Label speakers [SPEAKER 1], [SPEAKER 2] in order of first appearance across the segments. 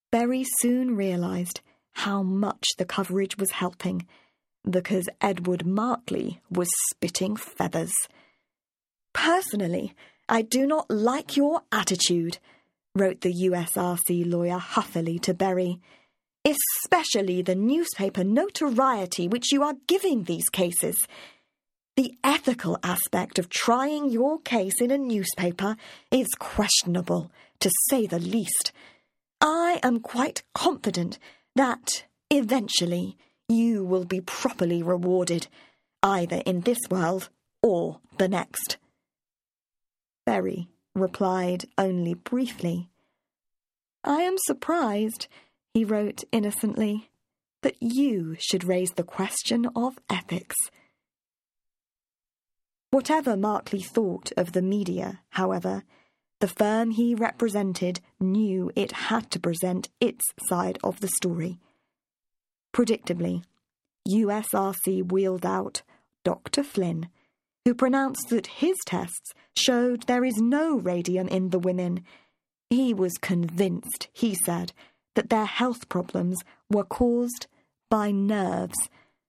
[SPEAKER 1] Berry soon realised how much the coverage was helping, because Edward Markley was spitting feathers. "Personally, I do not like your attitude," wrote the USRC lawyer huffily to Berry, "especially the newspaper notoriety which you are giving these cases. The ethical aspect of trying your case in a newspaper is questionable, to say the least. I am quite confident that, eventually, you will be properly rewarded, either in this world or the next." Berry replied only briefly. "I am surprised," he wrote innocently, "that you should raise the question of ethics." Whatever Markley thought of the media, however, the firm he represented knew it had to present its side of the story. Predictably, USRC wheeled out Dr. Flynn, who pronounced that his tests showed there is no radium in the women. He was convinced, he said, that their health problems were caused by nerves.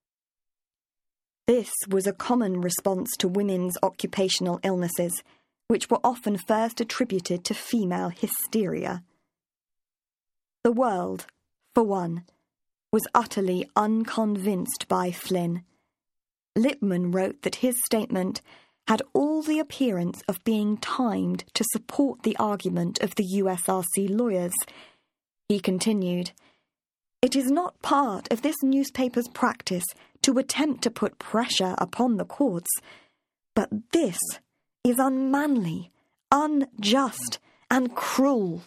[SPEAKER 1] This was a common response to women's occupational illnesses, which were often first attributed to female hysteria. The world, for one, was utterly unconvinced by Flynn. Lipman wrote that his statement had all the appearance of being timed to support the argument of the USRC lawyers. He continued, "It is not part of this newspaper's practice to attempt to put pressure upon the courts, but this is unmanly, unjust, and cruel."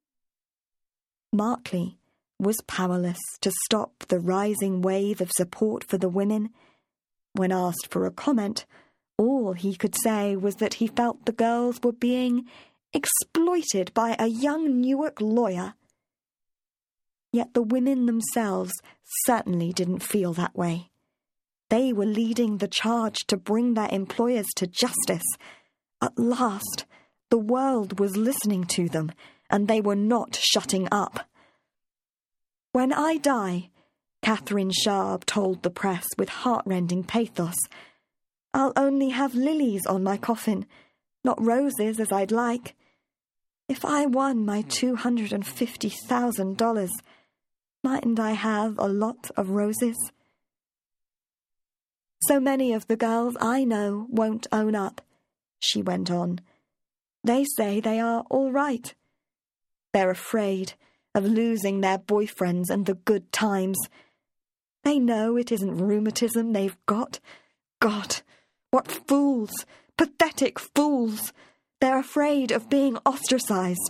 [SPEAKER 1] Markley was powerless to stop the rising wave of support for the women. When asked for a comment, all he could say was that he felt the girls were being exploited by a young Newark lawyer. Yet the women themselves certainly didn't feel that way. They were leading the charge to bring their employers to justice. At last, the world was listening to them, and they were not shutting up. "When I die," Catherine Sharp told the press with heartrending pathos, "I'll only have lilies on my coffin, not roses as I'd like. If I won my $250,000, mightn't I have a lot of roses?" "So many of the girls I know won't own up," she went on. "They say they are all right. They're afraid of losing their boyfriends and the good times. They know it isn't rheumatism they've got. God, what fools! Pathetic fools! They're afraid of being ostracized."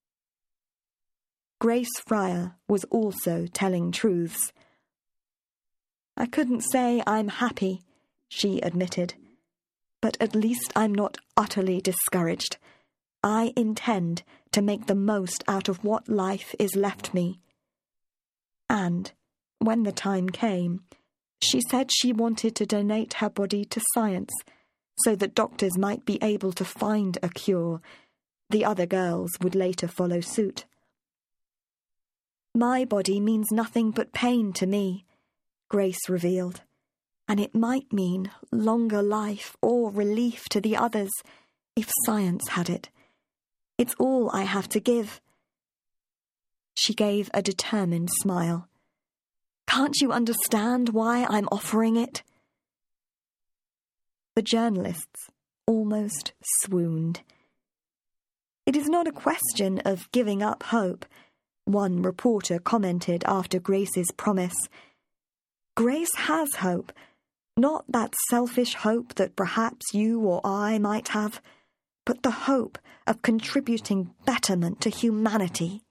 [SPEAKER 1] Grace Fryer was also telling truths. "I couldn't say I'm happy," she admitted, "but at least I'm not utterly discouraged. I intend to make the most out of what life is left me." And, when the time came, she said she wanted to donate her body to science so that doctors might be able to find a cure. The other girls would later follow suit. "My body means nothing but pain to me," Grace revealed, "and it might mean longer life or relief to the others if science had it. It's all I have to give." She gave a determined smile. "Can't you understand why I'm offering it?" The journalists almost swooned. "It is not a question of giving up hope," one reporter commented after Grace's promise. "Grace has hope, not that selfish hope that perhaps you or I might have, but the hope of contributing betterment to humanity."